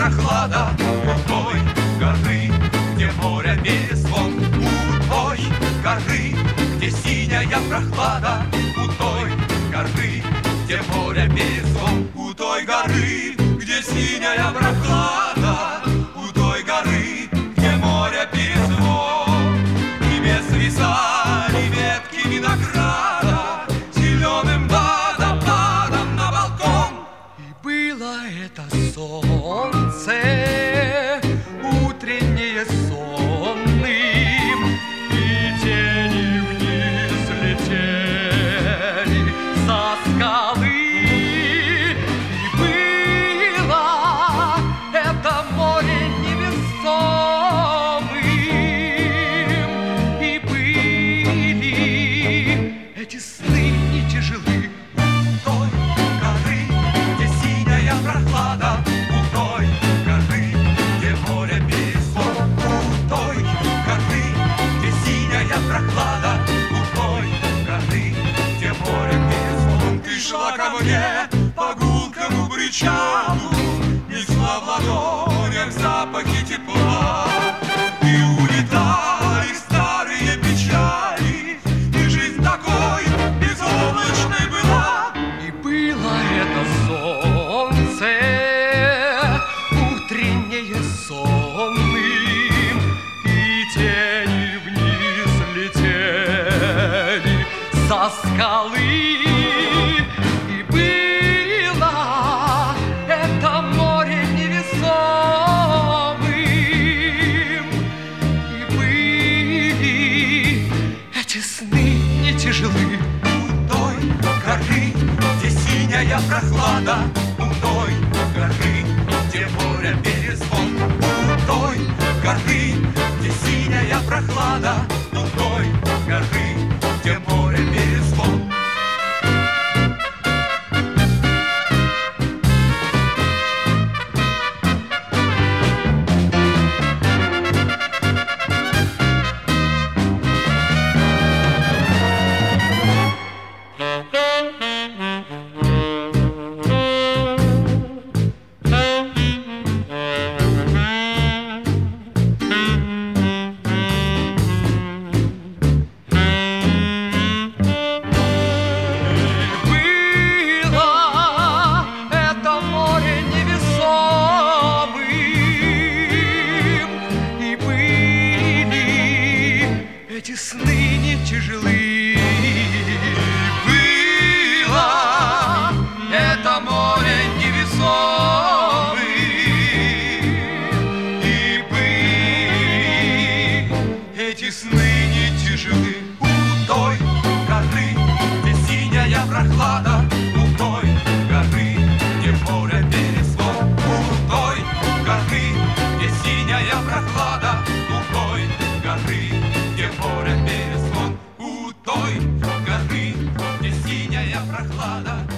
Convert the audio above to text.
прохлада у той горы, где море перезвон, у той горы, где синяя прохлада, у той горы, где море перезвон, у той горы, где синяя прохлада, у той горы, где море перезвон. Тебе свисали ветки винограда зеленым водопадом на балкон. И было это солнце утреннее сонным, и тени вниз летели со скалы. И было это море невесомым, и были эти сны не тяжелы. У той горы, где синяя прохлада, у той горы, где море перезвон, у той горы, где синяя прохлада, у той горы, где море перезвон. Ты шла ко мне по гулкому причалу, несла в ладонях запахи тепла, и улетали старые печали, и жизнь такой безоблачной была. И было это солнце утреннее сонным, и тени вниз летели со скалы. И было это море невесомым, и были эти сны не тяжелы. У той горы, где синяя прохлада, у той горы, где море перезвон, у той горы, где синяя прохлада, у той горы, где море перезвон. Эти сны не тяжелы. Было это море невесомым, и были эти сны не тяжелы. У той горы, где синяя прохлада, у той горы, где море перезвон, у той горы, где синяя прохлада, у той горы, где море перезвон, у той горы, где синяя прохлада.